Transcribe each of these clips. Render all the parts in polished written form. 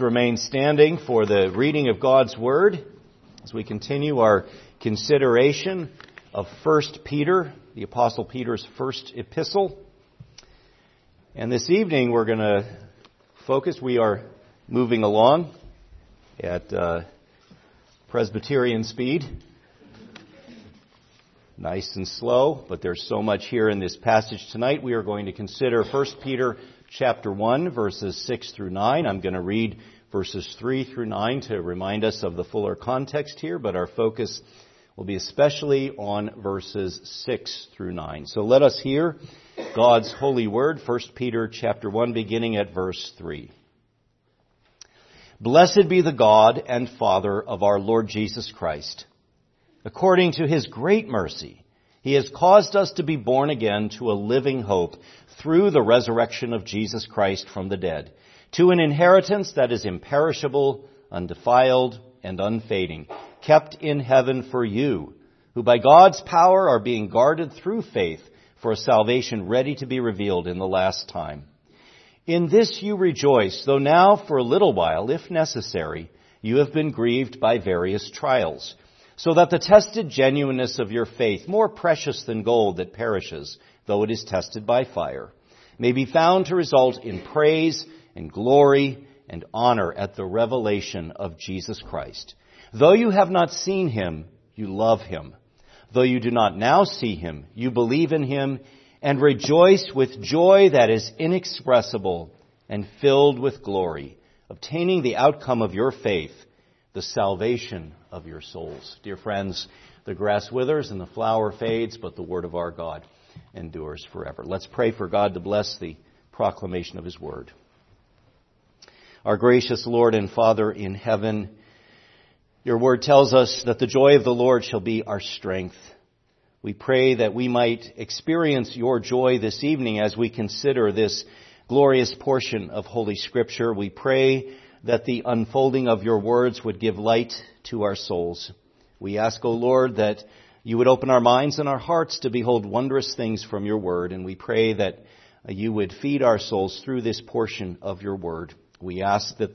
to remain standing for the reading of God's Word as we continue our consideration of 1 Peter, the Apostle Peter's first epistle. And this evening we're going to focus. We are moving along at Presbyterian speed. Nice and slow, but there's so much here in this passage tonight. We are going to consider 1 Peter chapter 1, verses 6 through 9. I'm going to read verses 3 through 9 to remind us of the fuller context here, but our focus will be especially on verses 6 through 9. So let us hear God's holy word, 1 Peter chapter 1, beginning at verse 3. Blessed be the God and Father of our Lord Jesus Christ. According to His great mercy, He has caused us to be born again to a living hope through the resurrection of Jesus Christ from the dead, to an inheritance that is imperishable, undefiled, and unfading, kept in heaven for you, who by God's power are being guarded through faith for a salvation ready to be revealed in the last time. In this you rejoice, though now for a little while, if necessary, you have been grieved by various trials, so that the tested genuineness of your faith, more precious than gold that perishes, though it is tested by fire, may be found to result in praise and glory and honor at the revelation of Jesus Christ. Though you have not seen Him, you love Him. Though you do not now see Him, you believe in Him and rejoice with joy that is inexpressible and filled with glory, obtaining the outcome of your faith, the salvation of your souls. Dear friends, the grass withers and the flower fades, but the word of our God endures forever. Let's pray for God to bless the proclamation of His word. Our gracious Lord and Father in heaven, your word tells us that the joy of the Lord shall be our strength. We pray that we might experience your joy this evening as we consider this glorious portion of Holy Scripture. We pray that the unfolding of your words would give light to our souls. We ask, O Lord, that you would open our minds and our hearts to behold wondrous things from your word, and we pray that you would feed our souls through this portion of your word. We ask that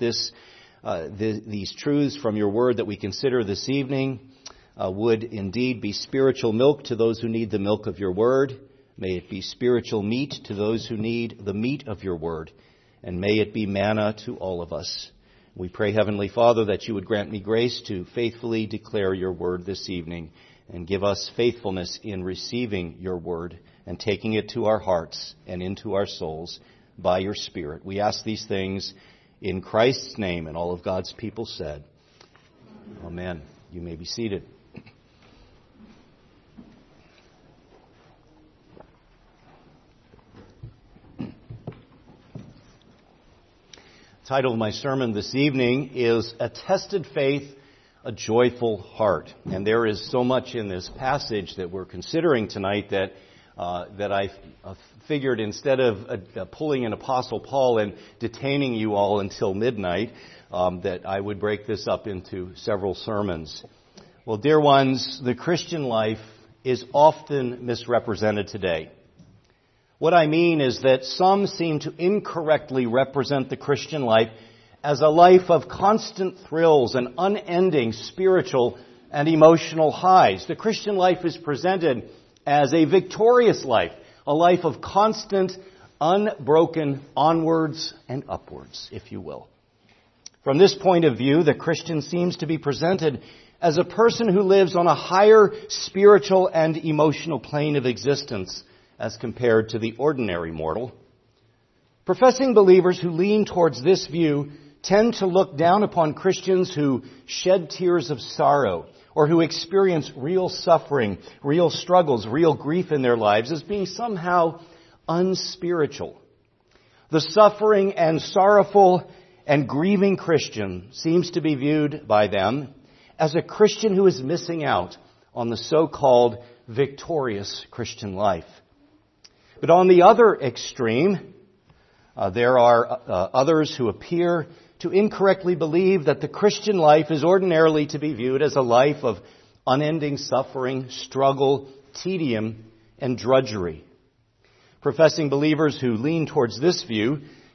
these truths from your word that we consider this evening would indeed be spiritual milk to those who need the milk of your word. May it be spiritual meat to those who need the meat of your word, and may it be manna to all of us. We pray, Heavenly Father, that you would grant me grace to faithfully declare your word this evening and give us faithfulness in receiving your word and taking it to our hearts and into our souls by your Spirit. We ask these things in Christ's name, and all of God's people said, Amen. You may be seated. The title of my sermon this evening is A Tested Faith, a Joyful Heart. And there is so much in this passage that we're considering tonight that I figured instead of pulling an Apostle Paul and detaining you all until midnight, that I would break this up into several sermons. Well, dear ones, the Christian life is often misrepresented today. What I mean is that some seem to incorrectly represent the Christian life as a life of constant thrills and unending spiritual and emotional highs. The Christian life is presented as a victorious life, a life of constant, unbroken onwards and upwards, if you will. From this point of view, the Christian seems to be presented as a person who lives on a higher spiritual and emotional plane of existence as compared to the ordinary mortal. Professing believers who lean towards this view tend to look down upon Christians who shed tears of sorrow or who experience real suffering, real struggles, real grief in their lives as being somehow unspiritual. The suffering and sorrowful and grieving Christian seems to be viewed by them as a Christian who is missing out on the so-called victorious Christian life. But on the other extreme, there are others who appear to incorrectly believe that the Christian life is ordinarily to be viewed as a life of unending suffering, struggle, tedium, and drudgery. Professing believers who lean towards this view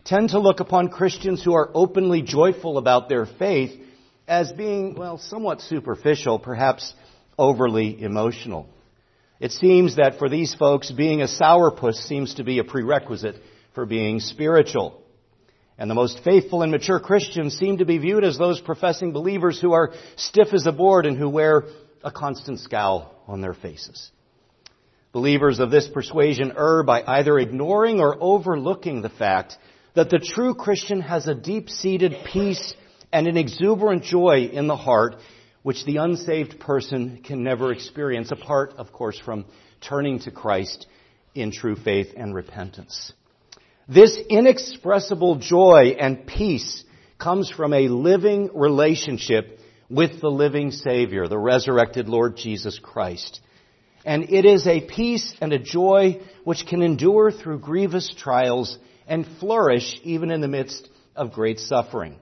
tend to look upon Christians who are openly joyful about their faith as being, well, somewhat superficial, perhaps overly emotional. It seems that for these folks, being a sourpuss seems to be a prerequisite for being spiritual. And the most faithful and mature Christians seem to be viewed as those professing believers who are stiff as a board and who wear a constant scowl on their faces. Believers of this persuasion err by either ignoring or overlooking the fact that the true Christian has a deep-seated peace and an exuberant joy in the heart which the unsaved person can never experience, apart, of course, from turning to Christ in true faith and repentance. This inexpressible joy and peace comes from a living relationship with the living Savior, the resurrected Lord Jesus Christ. And it is a peace and a joy which can endure through grievous trials and flourish even in the midst of great suffering.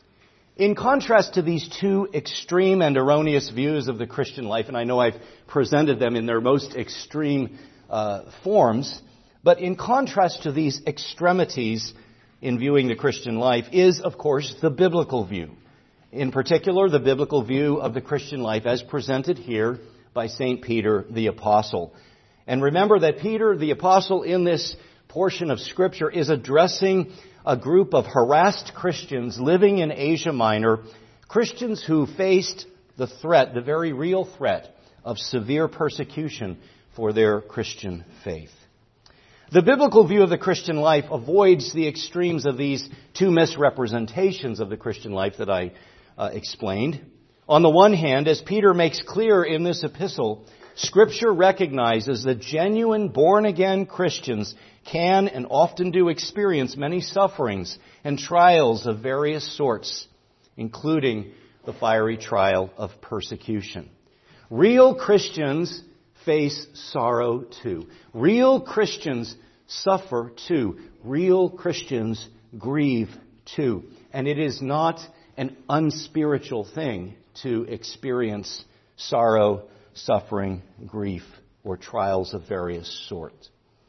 In contrast to these two extreme and erroneous views of the Christian life, and I know I've presented them in their most extreme forms, but in contrast to these extremities in viewing the Christian life is, of course, the biblical view. In particular, the biblical view of the Christian life as presented here by St. Peter the Apostle. And remember that Peter the Apostle in this portion of Scripture is addressing a group of harassed Christians living in Asia Minor, Christians who faced the threat, the very real threat, of severe persecution for their Christian faith. The biblical view of the Christian life avoids the extremes of these two misrepresentations of the Christian life that I explained. On the one hand, as Peter makes clear in this epistle, Scripture recognizes that genuine born-again Christians can and often do experience many sufferings and trials of various sorts, including the fiery trial of persecution. Real Christians face sorrow too. Real Christians suffer too. Real Christians grieve too. And it is not an unspiritual thing to experience sorrow, suffering, grief, or trials of various sorts.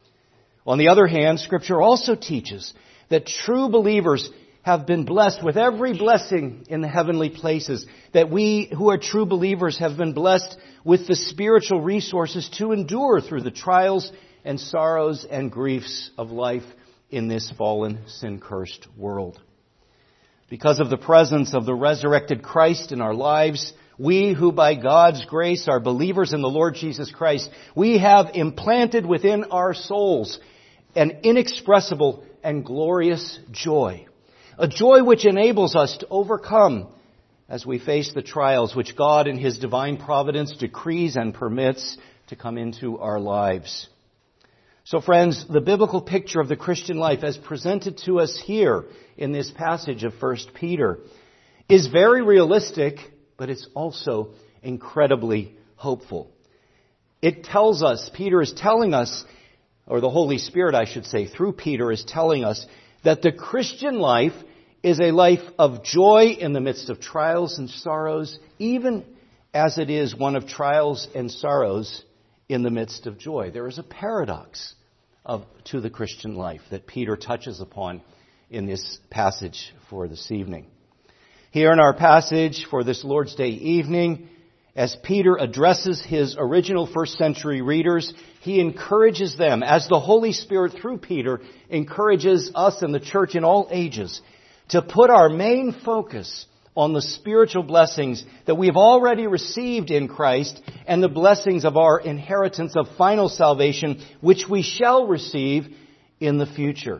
On the other hand, Scripture also teaches that true believers have been blessed with every blessing in the heavenly places, that we who are true believers have been blessed with the spiritual resources to endure through the trials and sorrows and griefs of life in this fallen, sin-cursed world. Because of the presence of the resurrected Christ in our lives, we who by God's grace are believers in the Lord Jesus Christ, we have implanted within our souls an inexpressible and glorious joy. A joy which enables us to overcome as we face the trials which God in His divine providence decrees and permits to come into our lives. So friends, the biblical picture of the Christian life as presented to us here in this passage of 1 Peter is very realistic, but it's also incredibly hopeful. It tells us, Peter is telling us, or the Holy Spirit, I should say, through Peter is telling us that the Christian life is a life of joy in the midst of trials and sorrows, even as it is one of trials and sorrows in the midst of joy. There is a paradox to the Christian life that Peter touches upon in this passage for this evening. Here in our passage for this Lord's Day evening, as Peter addresses his original first century readers, he encourages them, as the Holy Spirit through Peter encourages us in the church in all ages, to put our main focus on the spiritual blessings that we have already received in Christ and the blessings of our inheritance of final salvation, which we shall receive in the future,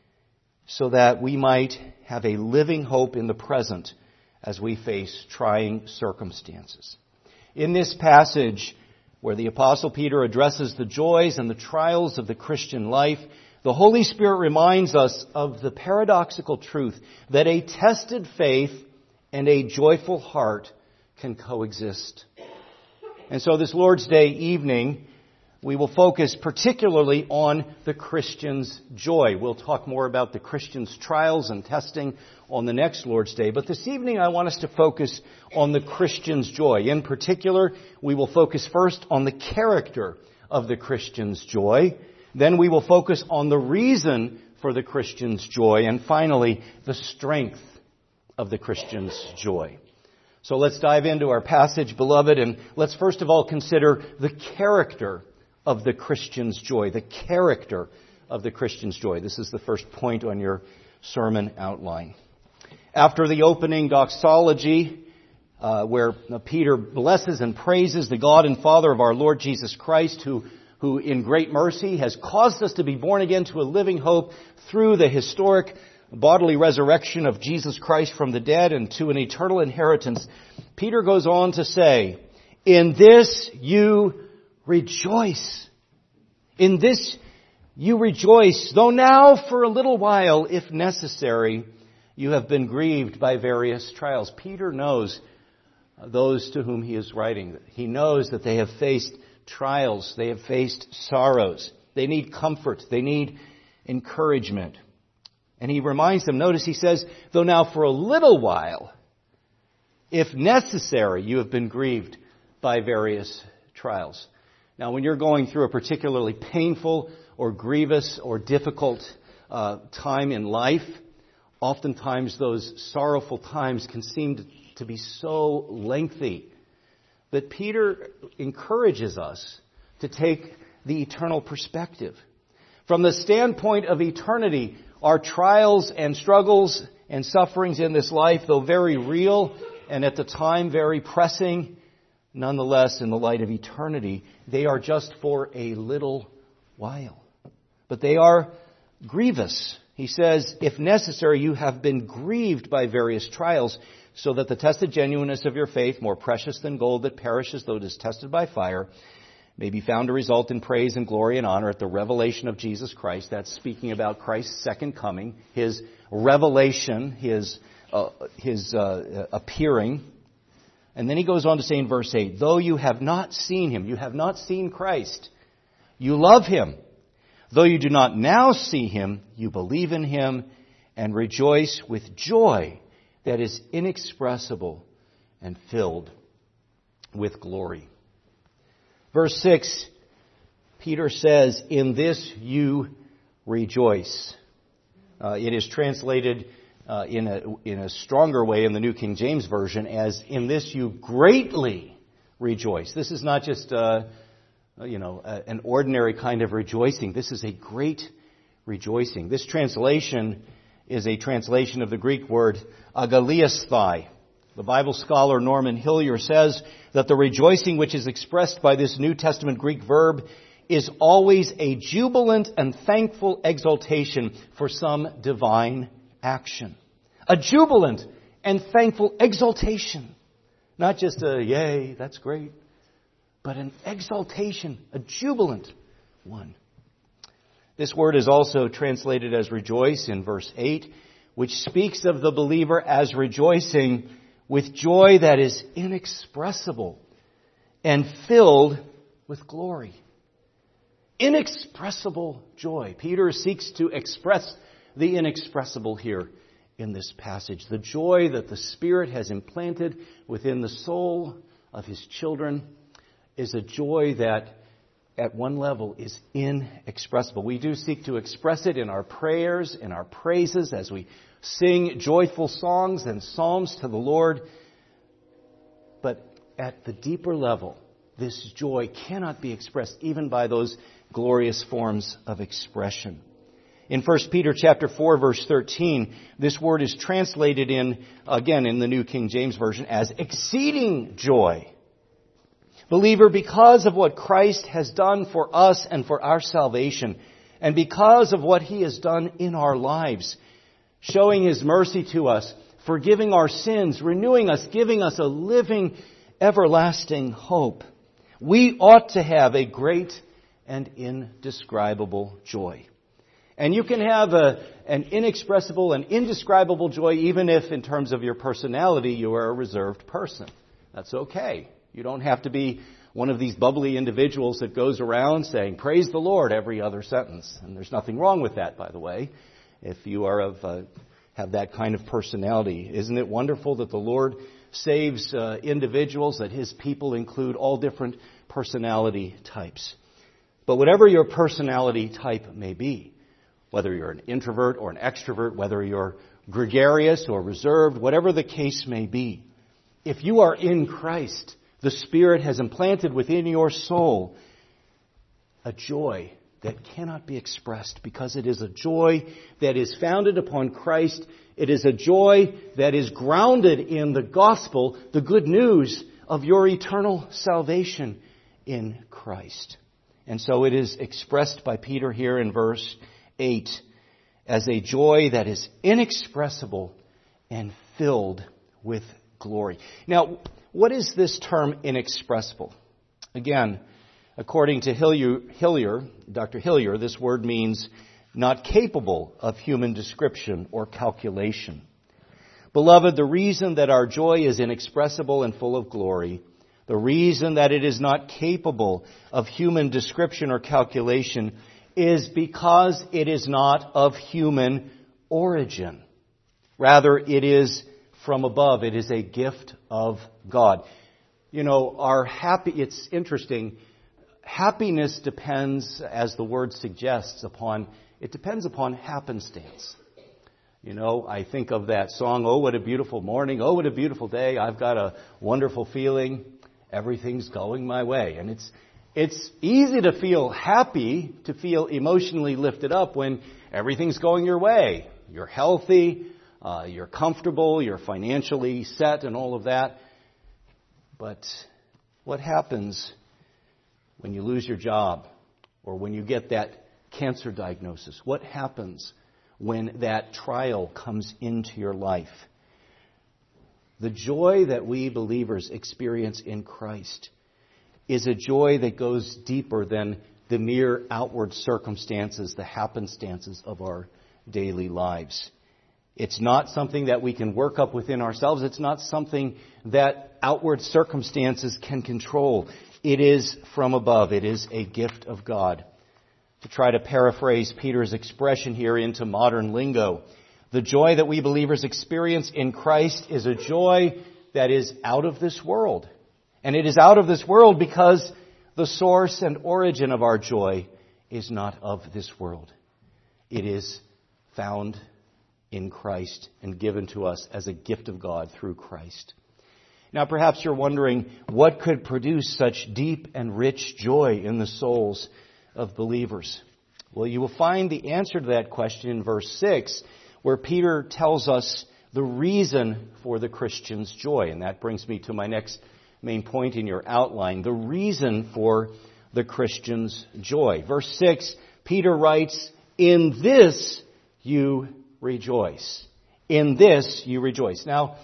so that we might have a living hope in the present as we face trying circumstances. In this passage, where the Apostle Peter addresses the joys and the trials of the Christian life, the Holy Spirit reminds us of the paradoxical truth that a tested faith and a joyful heart can coexist. And so this Lord's Day evening, we will focus particularly on the Christian's joy. We'll talk more about the Christian's trials and testing on the next Lord's Day. But this evening I want us to focus on the Christian's joy. In particular, we will focus first on the character of the Christian's joy. Then we will focus on the reason for the Christian's joy. And finally, the strength of the Christian's joy. So let's dive into our passage, beloved, and let's first of all consider the character of the Christian's joy. The character of the Christian's joy. This is the first point on your sermon outline. After the opening doxology, where Peter blesses and praises the God and Father of our Lord Jesus Christ, who in great mercy has caused us to be born again to a living hope through the historic bodily resurrection of Jesus Christ from the dead and to an eternal inheritance, Peter goes on to say, in this you rejoice. In this you rejoice, though now for a little while, if necessary, you have been grieved by various trials. Peter knows those to whom he is writing. He knows that they have faced trials. They have faced sorrows. They need comfort. They need encouragement. And he reminds them, notice he says, though now for a little while, if necessary, you have been grieved by various trials. Now, when you're going through a particularly painful or grievous or difficult time in life, oftentimes those sorrowful times can seem to be so lengthy. But Peter encourages us to take the eternal perspective. From the standpoint of eternity, our trials and struggles and sufferings in this life, though very real and at the time very pressing, nonetheless, in the light of eternity, they are just for a little while. But they are grievous. He says, if necessary, you have been grieved by various trials, so that the tested genuineness of your faith, more precious than gold that perishes though it is tested by fire, may be found to result in praise and glory and honor at the revelation of Jesus Christ. That's speaking about Christ's second coming, His revelation, His appearing. And then he goes on to say in verse 8, though you have not seen Him, you have not seen Christ, you love Him. Though you do not now see Him, you believe in Him and rejoice with joy that is inexpressible and filled with glory. Verse 6, Peter says, in this you rejoice. It is translated in a stronger way in the New King James Version as, in this you greatly rejoice. This is not just an ordinary kind of rejoicing. This is a great rejoicing. This translation is a translation of the Greek word agaliasthai. The Bible scholar Norman Hillier says that the rejoicing which is expressed by this New Testament Greek verb is always a jubilant and thankful exultation for some divine action. A jubilant and thankful exultation. Not just a, yay, that's great, but an exultation, a jubilant one. This word is also translated as rejoice in verse 8, which speaks of the believer as rejoicing with joy that is inexpressible and filled with glory. Inexpressible joy. Peter seeks to express the inexpressible here in this passage. The joy that the Spirit has implanted within the soul of His children is a joy that at one level is inexpressible. We do seek to express it in our prayers, in our praises, as we sing joyful songs and psalms to the Lord. But at the deeper level, this joy cannot be expressed even by those glorious forms of expression. In 1 Peter chapter 4, verse 13, this word is translated again in the New King James Version as exceeding joy. Believer, because of what Christ has done for us and for our salvation, and because of what He has done in our lives, showing His mercy to us, forgiving our sins, renewing us, giving us a living, everlasting hope, we ought to have a great and indescribable joy. And you can have an inexpressible and indescribable joy even if, in terms of your personality, you are a reserved person. That's okay. You don't have to be one of these bubbly individuals that goes around saying, praise the Lord, every other sentence. And there's nothing wrong with that, by the way, if you are have that kind of personality. Isn't it wonderful that the Lord saves individuals, that His people include all different personality types? But whatever your personality type may be, whether you're an introvert or an extrovert, whether you're gregarious or reserved, whatever the case may be. If you are in Christ, the Spirit has implanted within your soul a joy that cannot be expressed, because it is a joy that is founded upon Christ. It is a joy that is grounded in the gospel, the good news of your eternal salvation in Christ. And so it is expressed by Peter here in verse 8 as a joy that is inexpressible and filled with glory. Now, what is this term inexpressible? Again, according to Dr. Hillier, this word means not capable of human description or calculation. Beloved, the reason that our joy is inexpressible and full of glory, the reason that it is not capable of human description or calculation, is because it is not of human origin. Rather, it is from above. It is a gift of God. You know, it's interesting. Happiness depends, as the word suggests, depends upon happenstance. You know, I think of that song, "Oh, what a beautiful morning, oh, what a beautiful day, I've got a wonderful feeling, everything's going my way." And it's easy to feel happy, to feel emotionally lifted up when everything's going your way. You're healthy, you're comfortable, you're financially set and all of that. But what happens when you lose your job or when you get that cancer diagnosis? What happens when that trial comes into your life? The joy that we believers experience in Christ is a joy that goes deeper than the mere outward circumstances, the happenstances of our daily lives. It's not something that we can work up within ourselves. It's not something that outward circumstances can control. It is from above. It is a gift of God. To try to paraphrase Peter's expression here into modern lingo, the joy that we believers experience in Christ is a joy that is out of this world. And it is out of this world because the source and origin of our joy is not of this world. It is found in Christ and given to us as a gift of God through Christ. Now, perhaps you're wondering what could produce such deep and rich joy in the souls of believers. Well, you will find the answer to that question in verse 6, where Peter tells us the reason for the Christian's joy. And that brings me to my next main point in your outline, the reason for the Christian's joy. Verse 6, Peter writes, "In this you rejoice." In this you rejoice. Now,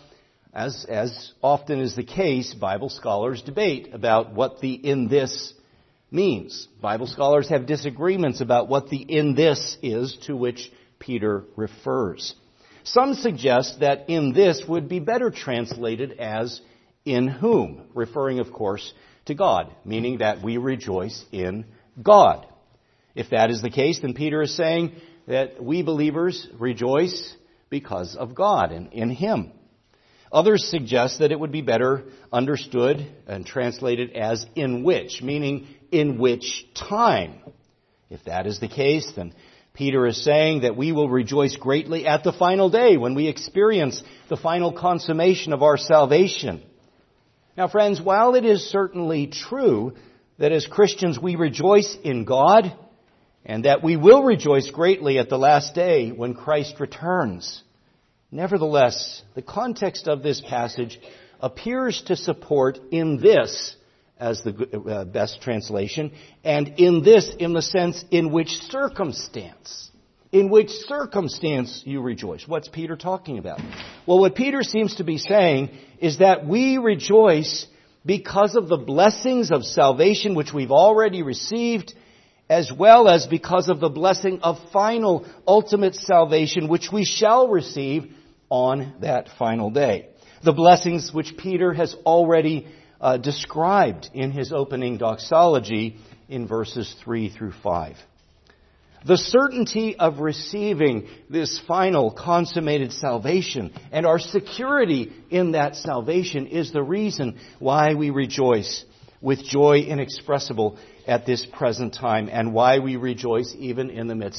as often is the case, Bible scholars debate about what the "in this" means. Bible scholars have disagreements about what the "in this" is to which Peter refers. Some suggest that "in this" would be better translated as "in whom," referring, of course, to God, meaning that we rejoice in God. If that is the case, then Peter is saying that we believers rejoice because of God and in Him. Others suggest that it would be better understood and translated as "in which," meaning in which time. If that is the case, then Peter is saying that we will rejoice greatly at the final day when we experience the final consummation of our salvation. Now, friends, while it is certainly true that as Christians we rejoice in God and that we will rejoice greatly at the last day when Christ returns, nevertheless, the context of this passage appears to support "in this" as the best translation, and "in this" in the sense in which circumstance. In which circumstance you rejoice. What's Peter talking about? Well, what Peter seems to be saying is that we rejoice because of the blessings of salvation which we've already received, as well as because of the blessing of final, ultimate salvation which we shall receive on that final day. The blessings which Peter has already described in his opening doxology in verses 3 through 5. The certainty of receiving this final consummated salvation and our security in that salvation is the reason why we rejoice with joy inexpressible at this present time, and why we rejoice even in the midst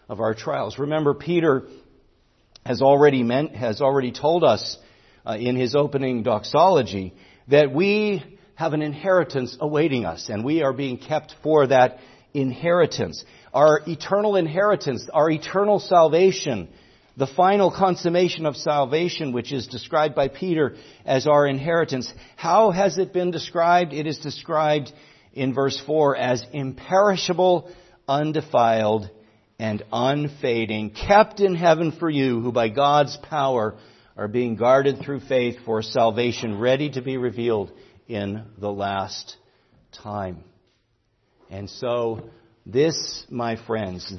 of our trials. Remember, Peter has already told us in his opening doxology that we have an inheritance awaiting us, and we are being kept for that inheritance. Our eternal inheritance, our eternal salvation, the final consummation of salvation, which is described by Peter as our inheritance. How has it been described? It is described in verse 4 as imperishable, undefiled, and unfading, kept in heaven for you, who by God's power are being guarded through faith for salvation, ready to be revealed in the last time. And so this, my friends,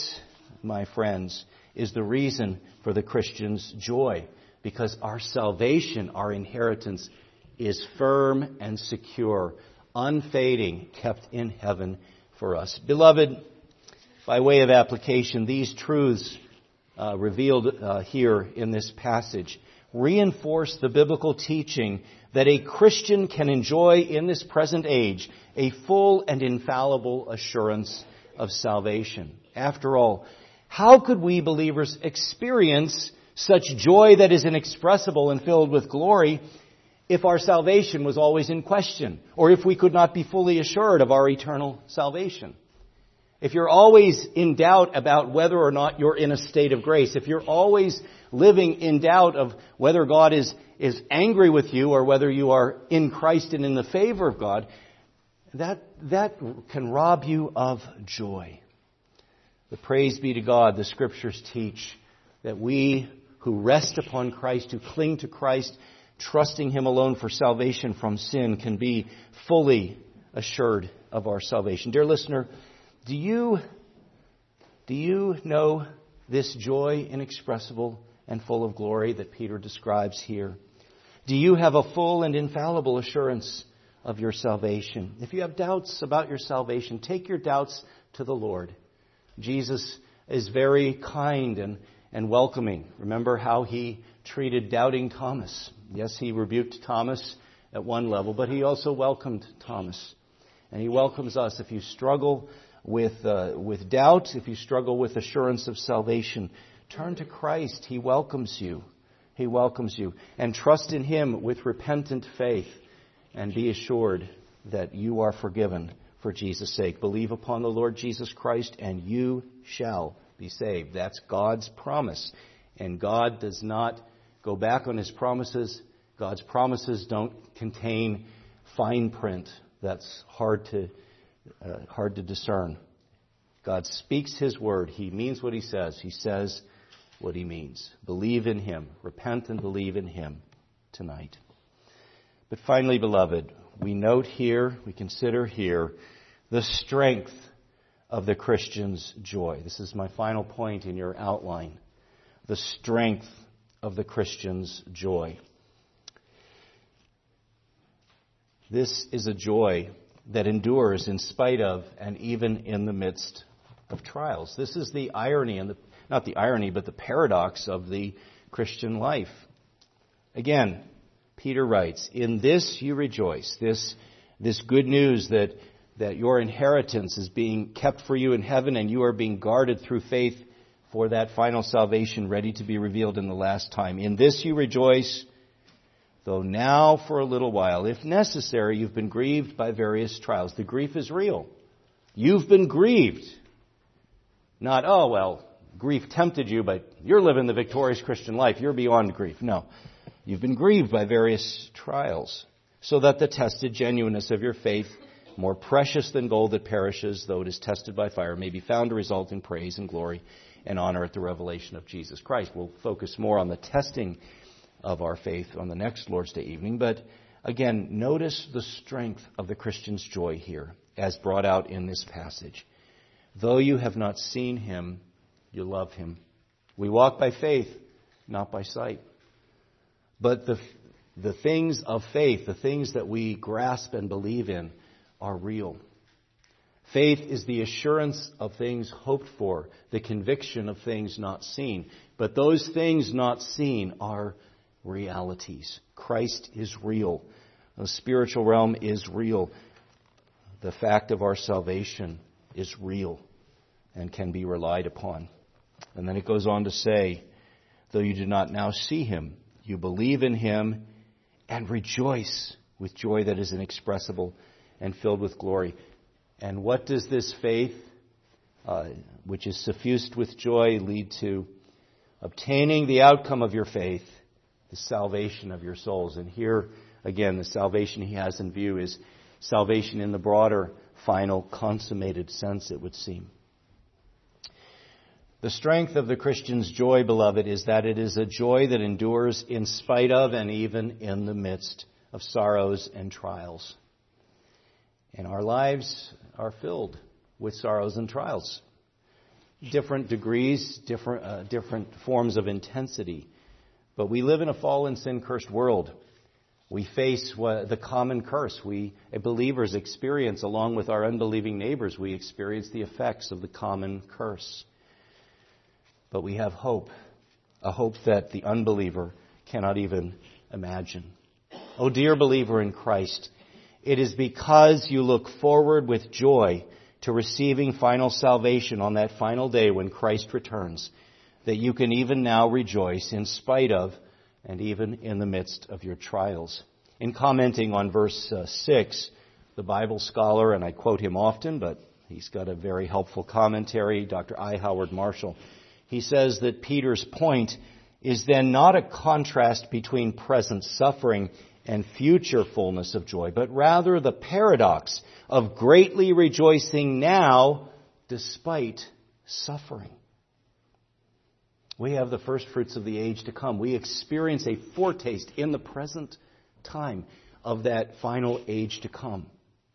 is the reason for the Christian's joy, because our salvation, our inheritance, is firm and secure, unfading, kept in heaven for us. Beloved, by way of application, these truths revealed here in this passage reinforce the biblical teaching that a Christian can enjoy in this present age a full and infallible assurance of salvation. After all, how could we believers experience such joy that is inexpressible and filled with glory if our salvation was always in question, or if we could not be fully assured of our eternal salvation? If you're always in doubt about whether or not you're in a state of grace, if you're always living in doubt of whether God is angry with you or whether you are in Christ and in the favor of God, that can rob you of joy. But praise be to God, the Scriptures teach that we who rest upon Christ, who cling to Christ, trusting Him alone for salvation from sin, can be fully assured of our salvation. Dear listener, do you know this joy inexpressible and full of glory that Peter describes here? Do you have a full and infallible assurance of your salvation? If you have doubts about your salvation, take your doubts to the Lord. Jesus is very kind and welcoming. Remember how He treated doubting Thomas. Yes, He rebuked Thomas at one level, but He also welcomed Thomas. And He welcomes us. If you struggle with doubt, if you struggle with assurance of salvation, turn to Christ. He welcomes you. He welcomes you. And trust in Him with repentant faith, and be assured that you are forgiven for Jesus' sake. Believe upon the Lord Jesus Christ, and you shall be saved. That's God's promise. And God does not go back on His promises. God's promises don't contain fine print that's hard to discern. God speaks His word. He means what He says. He says what He means. Believe in Him. Repent and believe in Him tonight. But finally, beloved, we consider here the strength of the Christian's joy. This is my final point in your outline. The strength of the Christian's joy. This is a joy that endures in spite of and even in the midst of trials. This is the irony, not the irony, but the paradox of the Christian life. Again, Peter writes, "In this you rejoice." This good news that your inheritance is being kept for you in heaven, and you are being guarded through faith for that final salvation ready to be revealed in the last time. In this you rejoice, though now for a little while, if necessary, you've been grieved by various trials. The grief is real. You've been grieved. Not, oh, well, grief tempted you, but you're living the victorious Christian life. You're beyond grief. No. You've been grieved by various trials, so that the tested genuineness of your faith, more precious than gold that perishes, though it is tested by fire, may be found to result in praise and glory and honor at the revelation of Jesus Christ. We'll focus more on the testing of our faith on the next Lord's Day evening. But again, notice the strength of the Christian's joy here, as brought out in this passage. Though you have not seen Him, you love Him. We walk by faith, not by sight. But the things of faith, the things that we grasp and believe in, are real. Faith is the assurance of things hoped for, the conviction of things not seen. But those things not seen are realities. Christ is real. The spiritual realm is real. The fact of our salvation is real and can be relied upon. And then it goes on to say, though you do not now see him, you believe in him and rejoice with joy that is inexpressible and filled with glory. And what does this faith, which is suffused with joy, lead to? Obtaining the outcome of your faith, the salvation of your souls. And here, again, the salvation he has in view is salvation in the broader, final, consummated sense, it would seem. The strength of the Christian's joy, beloved, is that it is a joy that endures in spite of and even in the midst of sorrows and trials. And our lives are filled with sorrows and trials. Different degrees, different forms of intensity. But we live in a fallen, sin-cursed world. We face the common curse. We, believers, experience, along with our unbelieving neighbors, we experience the effects of the common curse. But we have hope, a hope that the unbeliever cannot even imagine. Oh, dear believer in Christ, it is because you look forward with joy to receiving final salvation on that final day when Christ returns, that you can even now rejoice in spite of and even in the midst of your trials. In commenting on verse 6, the Bible scholar, and I quote him often, but he's got a very helpful commentary, Dr. I. Howard Marshall, he says that Peter's point is then not a contrast between present suffering and future fullness of joy, but rather the paradox of greatly rejoicing now despite suffering. We have the first fruits of the age to come. We experience a foretaste in the present time of that final age to come.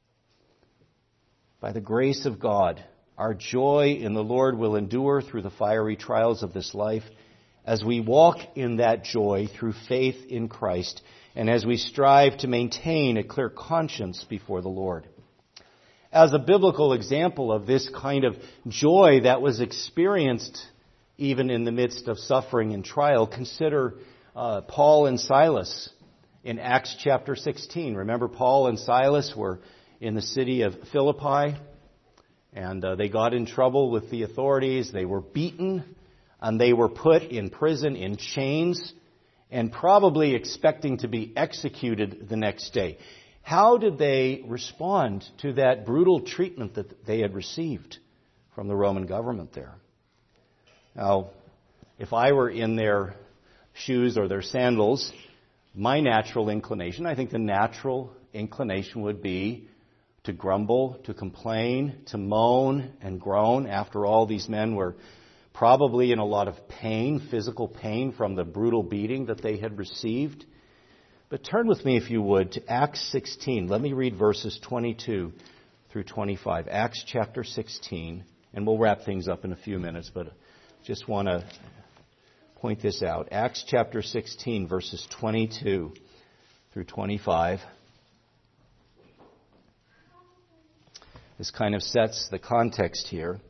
By the grace of God, our joy in the Lord will endure through the fiery trials of this life as we walk in that joy through faith in Christ and as we strive to maintain a clear conscience before the Lord. As a biblical example of this kind of joy that was experienced even in the midst of suffering and trial, consider Paul and Silas in Acts chapter 16. Remember, Paul and Silas were in the city of Philippi, and they got in trouble with the authorities. They were beaten, and they were put in prison in chains, and probably expecting to be executed the next day. How did they respond to that brutal treatment that they had received from the Roman government there? Now, if I were in their shoes or their sandals, my natural inclination, I think the natural inclination would be to grumble, to complain, to moan and groan. After all, these men were probably in a lot of pain, physical pain from the brutal beating that they had received. But turn with me, if you would, to Acts 16. Let me read verses 22 through 25. Acts chapter 16, and we'll wrap things up in a few minutes, but just want to point this out. Acts chapter 16, verses 22 through 25. This kind of sets the context here.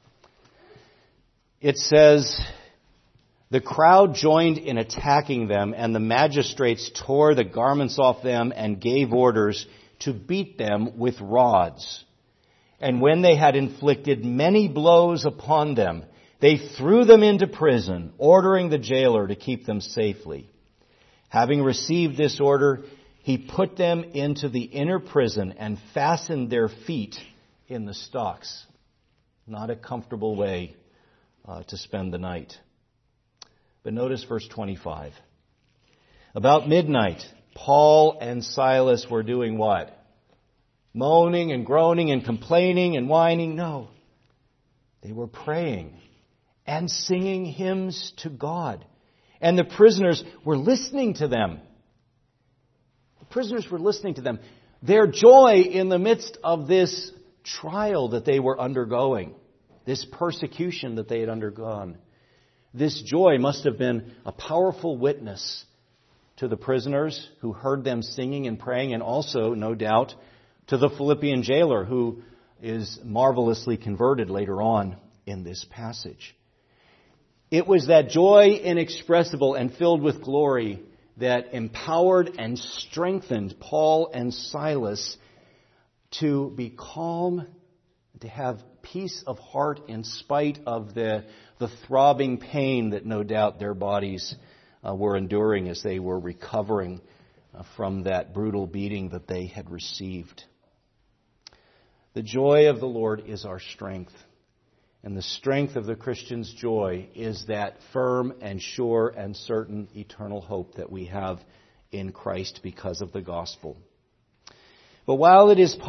It says, the crowd joined in attacking them, and the magistrates tore the garments off them and gave orders to beat them with rods. And when they had inflicted many blows upon them, they threw them into prison, ordering the jailer to keep them safely. Having received this order, he put them into the inner prison and fastened their feet in the stocks. Not a comfortable way to spend the night. But notice verse 25. About midnight, Paul and Silas were doing what? Moaning and groaning and complaining and whining? No. They were praying and singing hymns to God. And the prisoners were listening to them. The prisoners were listening to them. Their joy in the midst of this trial that they were undergoing, this persecution that they had undergone, this joy must have been a powerful witness to the prisoners who heard them singing and praying, and also, no doubt, to the Philippian jailer who is marvelously converted later on in this passage. It was that joy inexpressible and filled with glory that empowered and strengthened Paul and Silas to be calm, to have peace of heart in spite of the the throbbing pain that no doubt their bodies were enduring as they were recovering from that brutal beating that they had received. The joy of the Lord is our strength. And the strength of the Christian's joy is that firm and sure and certain eternal hope that we have in Christ because of the gospel. But while it is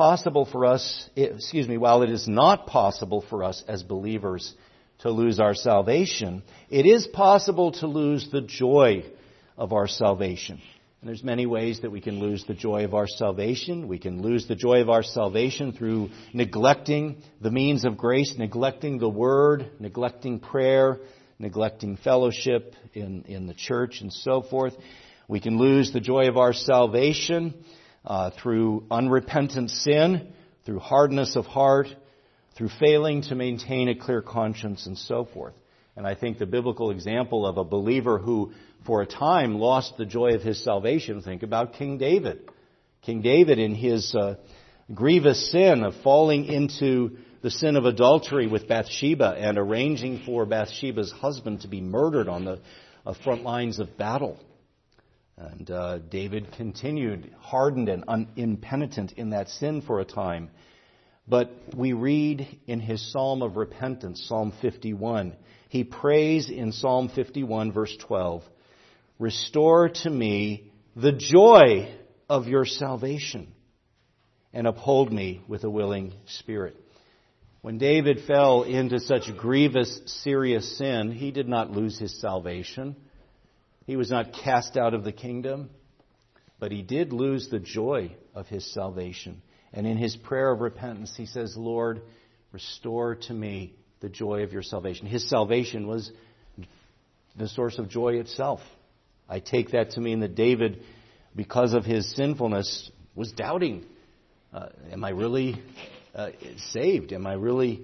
not possible for us as believers to lose our salvation, it is possible to lose the joy of our salvation. And there's many ways that we can lose the joy of our salvation. We can lose the joy of our salvation through neglecting the means of grace, neglecting the Word, neglecting prayer, neglecting fellowship in the church and so forth. We can lose the joy of our salvation through unrepentant sin, through hardness of heart, through failing to maintain a clear conscience and so forth. And I think the biblical example of a believer who for a time lost the joy of his salvation, think about King David. King David in his grievous sin of falling into the sin of adultery with Bathsheba and arranging for Bathsheba's husband to be murdered on the front lines of battle. And David continued hardened and impenitent in that sin for a time. But we read in his psalm of repentance, Psalm 51, he prays in Psalm 51, verse 12, "Restore to me the joy of your salvation and uphold me with a willing spirit." When David fell into such grievous, serious sin, he did not lose his salvation. He was not cast out of the kingdom, but he did lose the joy of his salvation. And in his prayer of repentance, he says, "Lord, restore to me the joy of your salvation." His salvation was the source of joy itself. I take that to mean that David, because of his sinfulness, was doubting. Am I really saved? Am I really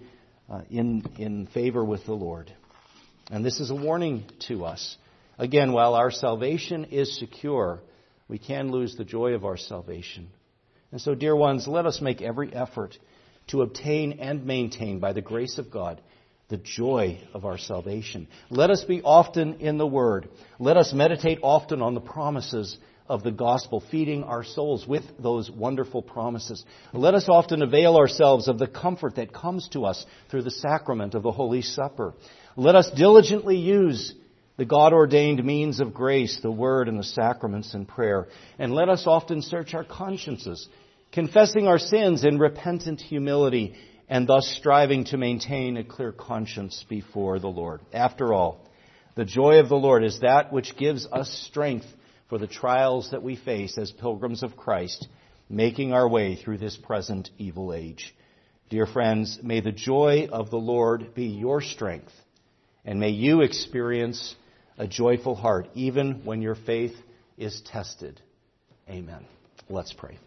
in favor with the Lord? And this is a warning to us. Again, while our salvation is secure, we can lose the joy of our salvation. And so, dear ones, let us make every effort to obtain and maintain, by the grace of God, the joy of our salvation. Let us be often in the Word. Let us meditate often on the promises of the gospel, feeding our souls with those wonderful promises. Let us often avail ourselves of the comfort that comes to us through the sacrament of the Holy Supper. Let us diligently use the God-ordained means of grace, the Word and the sacraments and prayer. And let us often search our consciences, confessing our sins in repentant humility, and thus striving to maintain a clear conscience before the Lord. After all, the joy of the Lord is that which gives us strength for the trials that we face as pilgrims of Christ, making our way through this present evil age. Dear friends, may the joy of the Lord be your strength, and may you experience a joyful heart, even when your faith is tested. Amen. Let's pray.